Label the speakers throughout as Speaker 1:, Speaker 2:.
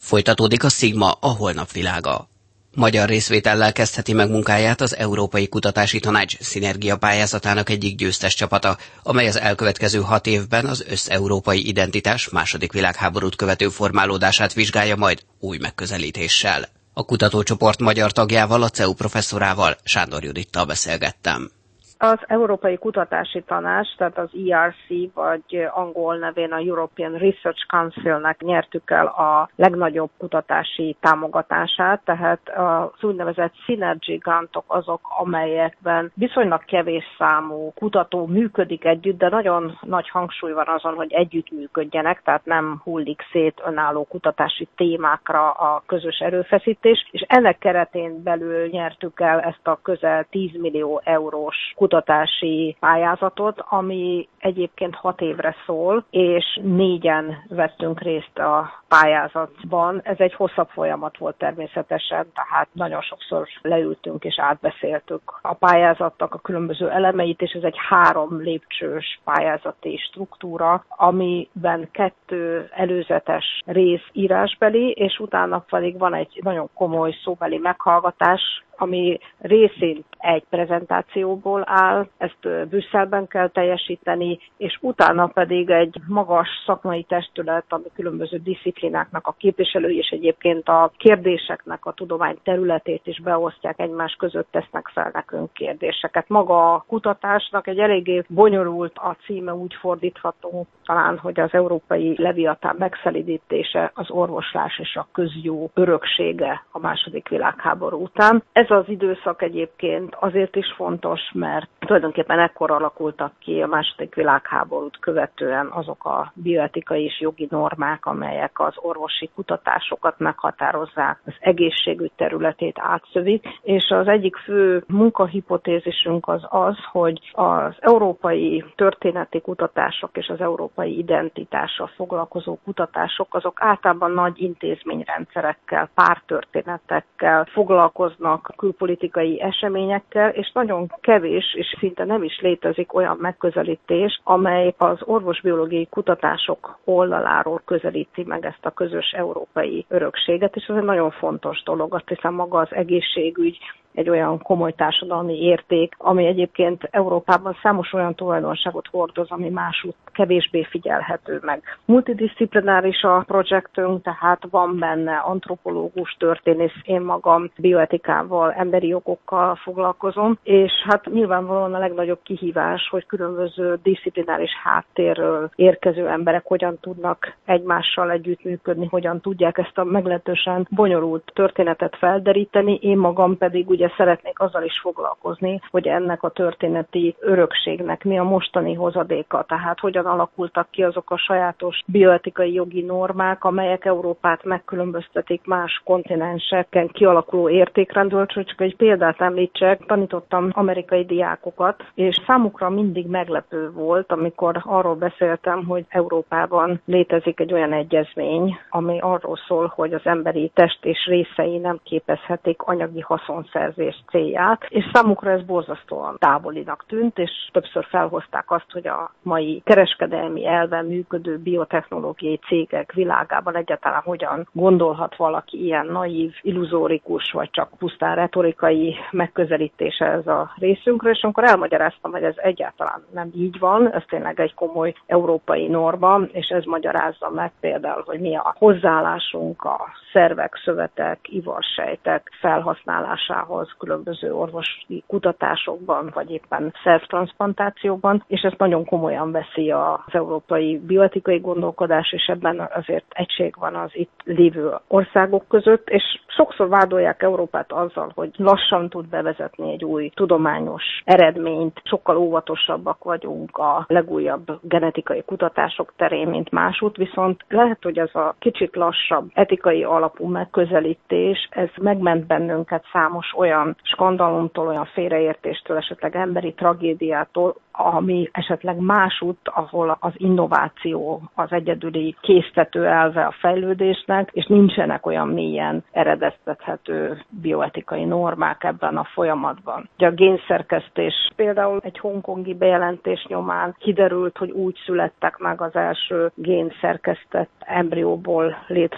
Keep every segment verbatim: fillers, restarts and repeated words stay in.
Speaker 1: Folytatódik a Sigma, a holnap világa. Magyar részvétellel kezdheti meg munkáját az Európai Kutatási Tanács Szinergia pályázatának egyik győztes csapata, amely az elkövetkező hat évben az összeurópai identitás második világháborút követő formálódását vizsgálja majd új megközelítéssel. A kutatócsoport magyar tagjával, a cé e u professzorával, Sándor Judittal beszélgettem.
Speaker 2: Az Európai Kutatási Tanács, tehát az E R C, vagy angol nevén a European Research Council-nek nyertük el a legnagyobb kutatási támogatását, tehát az úgynevezett Synergy grantok azok, amelyekben viszonylag kevés számú kutató működik együtt, de nagyon nagy hangsúly van azon, hogy együttműködjenek, tehát nem hullik szét önálló kutatási témákra a közös erőfeszítés, és ennek keretén belül nyertük el ezt a közel tíz millió eurós kutatási pályázatot, ami egyébként hat évre szól, és négyen vettünk részt a pályázatban. Ez egy hosszabb folyamat volt természetesen, tehát nagyon sokszor leültünk és átbeszéltük a pályázatnak a különböző elemeit, és ez egy három lépcsős pályázati struktúra, amiben kettő előzetes rész írásbeli, és utána pedig van egy nagyon komoly szóbeli meghallgatás, ami részint egy prezentációból áll, ezt Brüsszelben kell teljesíteni, és utána pedig egy magas szakmai testület, ami különböző diszciplináknak a képviselői, és egyébként a kérdéseknek a tudomány területét is beosztják egymás között, tesznek fel nekünk kérdéseket. Maga a kutatásnak egy eléggé bonyolult, a címe úgy fordítható talán, hogy az európai leviatán megszelidítése, az orvoslás és a közjó öröksége a második világháború után. Ez az időszak egyébként azért is fontos, mert tulajdonképpen ekkor alakultak ki a második világháborút követően azok a bioetikai és jogi normák, amelyek az orvosi kutatásokat meghatározzák, az egészségügy területét átszövik, és az egyik fő munkahipotézisünk az az, hogy az európai történeti kutatások és az európai identitással foglalkozó kutatások azok általában nagy intézményrendszerekkel, pártörténetekkel foglalkoznak, külpolitikai eseményekkel, és nagyon kevés, és szinte nem is létezik olyan megközelítés, amely az orvosbiológiai kutatások oldaláról közelíti meg ezt a közös európai örökséget, és ez egy nagyon fontos dolog, azt hiszem maga az egészségügy egy olyan komoly társadalmi érték, ami egyébként Európában számos olyan tulajdonságot hordoz, ami másút kevésbé figyelhető meg. Multidisziplináris a projektünk, tehát van benne antropológus, történész, én magam bioetikával, emberi jogokkal foglalkozom, és hát nyilvánvalóan a legnagyobb kihívás, hogy különböző disziplináris háttérről érkező emberek hogyan tudnak egymással együttműködni, hogyan tudják ezt a meglehetősen bonyolult történetet felderíteni, én magam pedig ugye szeretnék azzal is foglalkozni, hogy ennek a történeti örökségnek mi a mostani hozadéka, tehát hogyan alakultak ki azok a sajátos bioetikai jogi normák, amelyek Európát megkülönböztetik más kontinenseken kialakuló értékrendről. Csak egy példát említsek, tanítottam amerikai diákokat, és számukra mindig meglepő volt, amikor arról beszéltem, hogy Európában létezik egy olyan egyezmény, ami arról szól, hogy az emberi test és részei nem képezhetik anyagi haszonszerzés célját, és számukra ez borzasztóan távolinak tűnt, és többször felhozták azt, hogy a mai kereskedelmi elven működő biotechnológiai cégek világában egyáltalán hogyan gondolhat valaki ilyen naív, illuzórikus, vagy csak pusztán retorikai megközelítése ez a részünkről, és amikor elmagyaráztam, hogy ez egyáltalán nem így van, ez tényleg egy komoly európai norma, és ez magyarázza meg például, hogy mi a hozzáállásunk a szervek, szövetek, ivarsejtek felhasználásához különböző orvosi kutatásokban, vagy éppen szervtranszplantációban, és ezt nagyon komolyan veszi az európai bioetikai gondolkodás, és ebben azért egység van az itt lévő országok között, és sokszor vádolják Európát azzal, hogy lassan tud bevezetni egy új tudományos eredményt, sokkal óvatosabbak vagyunk a legújabb genetikai kutatások terén, mint másút, viszont lehet, hogy ez a kicsit lassabb etikai alapú megközelítés, ez megment bennünket számos olyan skandalumtól, olyan félreértéstől, esetleg emberi tragédiától, ami esetleg másút, ahol az innováció az egyedüli késztető elve a fejlődésnek, és nincsenek olyan mélyen eredeztethető bioetikai normák ebben a folyamatban. Ugye a génszerkesztés például egy hongkongi bejelentés nyomán kiderült, hogy úgy születtek meg az első génszerkesztett embrióból létrejött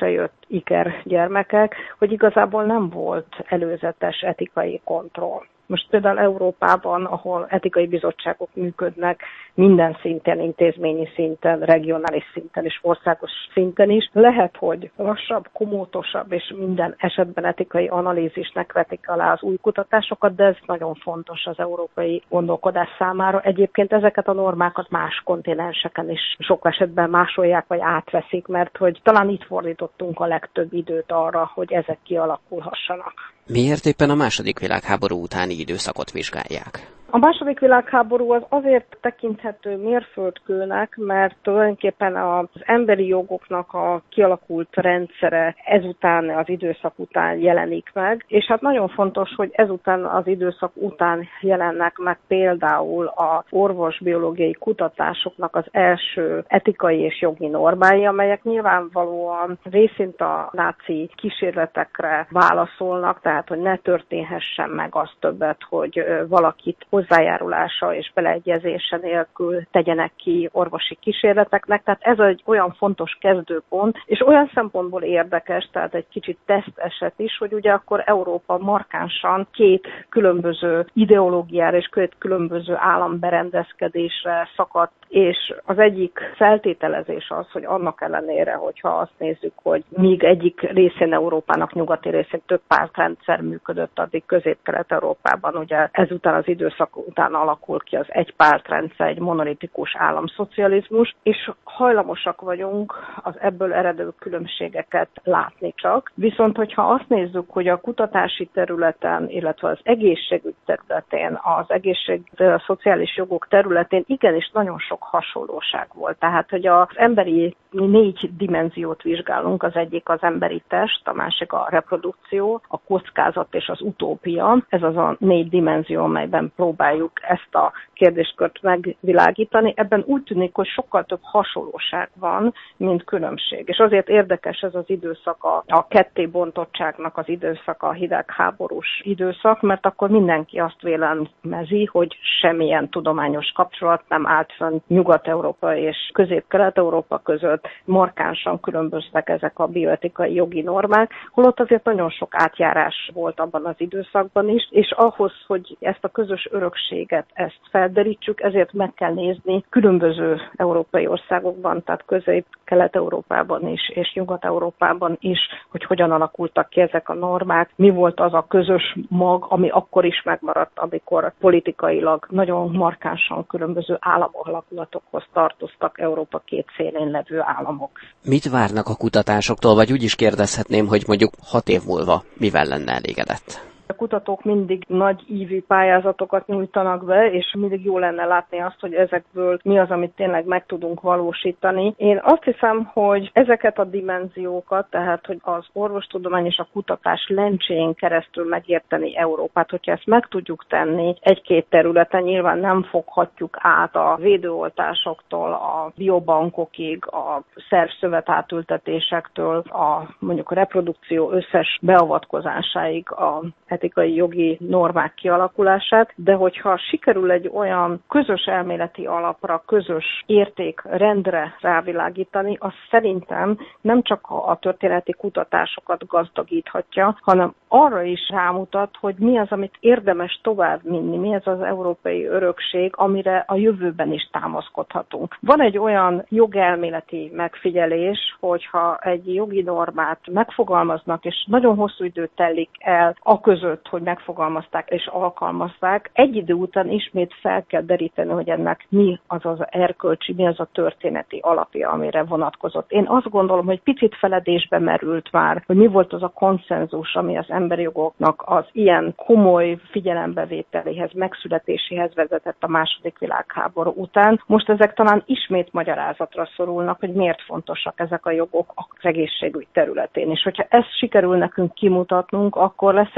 Speaker 2: ikergyermekek, hogy igazából nem volt előzetes etikai kontroll. Most például Európában, ahol etikai bizottságok működnek, minden szinten, intézményi szinten, regionális szinten és országos szinten is, lehet, hogy lassabb, komótosabb és minden esetben etikai analízisnek vetik alá az új kutatásokat, de ez nagyon fontos az európai gondolkodás számára. Egyébként ezeket a normákat más kontinenseken is sok esetben másolják vagy átveszik, mert hogy talán itt fordítottunk a legtöbb időt arra, hogy ezek kialakulhassanak.
Speaker 1: Miért éppen a második világháború utáni időszakot vizsgálják?
Speaker 2: A második világháború az azért tekinthető mérföldkőnek, mert tulajdonképpen az emberi jogoknak a kialakult rendszere ezután, az időszak után jelenik meg, és hát nagyon fontos, hogy ezután az időszak után jelennek meg például az orvosbiológiai kutatásoknak az első etikai és jogi normái, amelyek nyilvánvalóan részint a náci kísérletekre válaszolnak, tehát hogy ne történhessen meg az többet, hogy valakit hozzájárulása és beleegyezése nélkül tegyenek ki orvosi kísérleteknek. Tehát ez egy olyan fontos kezdőpont, és olyan szempontból érdekes, tehát egy kicsit teszteset is, hogy ugye akkor Európa markánsan két különböző ideológiára és két különböző államberendezkedésre szakadt, és az egyik feltételezés az, hogy annak ellenére, hogyha azt nézzük, hogy míg egyik részén Európának, nyugati részén több pártrendszer működött, addig Közép-Kelet-Európában ugye ezután az időszak után alakul ki az egypártrendszer, egy monolitikus államszocializmus, és hajlamosak vagyunk az ebből eredő különbségeket látni csak. Viszont, hogyha azt nézzük, hogy a kutatási területen, illetve az egészségügy területén, az egészség, a szociális jogok területén igenis nagyon sok hasonlóság volt. Tehát, hogy az emberi négy dimenziót vizsgálunk, az egyik az emberi test, a másik a reprodukció, a kockázat és az utópia. Ez az a négy dimenzió, amelyben próbáljuk ezt a kérdéskört megvilágítani. Ebben úgy tűnik, hogy sokkal több hasonlóság van, mint különbség. És azért érdekes ez az időszak, a, a kettébontottságnak az időszaka, a hidegháborús időszak, mert akkor mindenki azt vélemezi, hogy semmilyen tudományos kapcsolat nem állt fönn Nyugat-Európa és Közép-Kelet-Európa között, markánsan különböztek ezek a bioetikai jogi normák, holott azért nagyon sok átjárás volt abban az időszakban is, és ahhoz, hogy ezt a közös örökséget, ezt felderítsük, ezért meg kell nézni különböző európai országokban, tehát Közép-Kelet-Európában is, és Nyugat-Európában is, hogy hogyan alakultak ki ezek a normák, mi volt az a közös mag, ami akkor is megmaradt, amikor politikailag nagyon markánsan különböző államalakulatokhoz tartoztak Európa két szélén levő államok.
Speaker 1: Mit várnak a kutatásoktól, vagy úgy is kérdezhetném, hogy mondjuk hat év múlva mivel lenne elégedett?
Speaker 2: A kutatók mindig nagy ívű pályázatokat nyújtanak be, és mindig jó lenne látni azt, hogy ezekből mi az, amit tényleg meg tudunk valósítani. Én azt hiszem, hogy ezeket a dimenziókat, tehát hogy az orvostudomány és a kutatás lencsén keresztül megérteni Európát, hogyha ezt meg tudjuk tenni egy-két területen, nyilván nem foghatjuk át a védőoltásoktól, a biobankokig, a szervszövet átültetésektől, a mondjuk a reprodukció összes beavatkozásáig a etikai jogi normák kialakulását, de hogyha sikerül egy olyan közös elméleti alapra, közös értékrendre rávilágítani, az szerintem nem csak a történeti kutatásokat gazdagíthatja, hanem arra is rámutat, hogy mi az, amit érdemes továbbvinni, mi ez az európai örökség, amire a jövőben is támaszkodhatunk. Van egy olyan jogelméleti megfigyelés, hogyha egy jogi normát megfogalmaznak, és nagyon hosszú idő telik el a között, hogy megfogalmazták és alkalmazták, egy idő után ismét fel kell deríteni, hogy ennek mi az az erkölcsi, mi az a történeti alapja, amire vonatkozott. Én azt gondolom, hogy picit feledésbe merült már, hogy mi volt az a konszenzus, ami az emberi jogoknak az ilyen komoly figyelembevételéhez, megszületéséhez vezetett a második világháború után. Most ezek talán ismét magyarázatra szorulnak, hogy miért fontosak ezek a jogok az egészségügy területén. És hogyha ezt sikerül nekünk kimutatnunk, akkor lesz egy olyan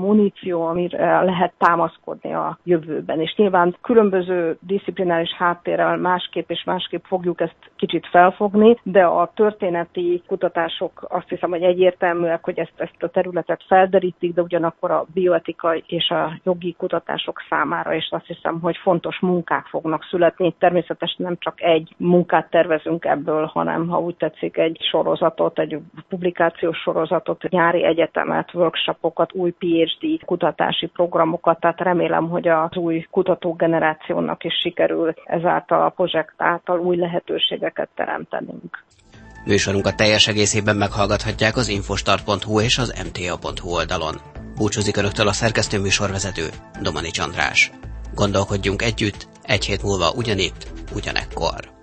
Speaker 2: muníció, amire lehet támaszkodni a jövőben. És nyilván különböző diszciplináris háttérrel másképp és másképp fogjuk ezt kicsit felfogni, de a történeti kutatások azt hiszem, hogy egyértelműek, hogy ezt, ezt a területet felderítik, de ugyanakkor a bioetikai és a jogi kutatások számára is azt hiszem, hogy fontos munkák fognak születni. Természetesen nem csak egy munkát tervezünk ebből, hanem ha úgy tetszik, egy sorozatot, egy publikációs sorozatot, nyári egyetemet, workshopokat, új PhD kutatási programokat, tehát remélem, hogy az új kutatógenerációnak is sikerül ezáltal a projekt által új lehetőségeket teremtenünk.
Speaker 1: Műsorunkat teljes egészében meghallgathatják az infostart pont hu és az em té á pont hu oldalon. Búcsúzik önöktől a szerkesztő műsorvezető, Domanics András. Gondolkodjunk együtt, egy hét múlva ugyanitt, ugyanekkor.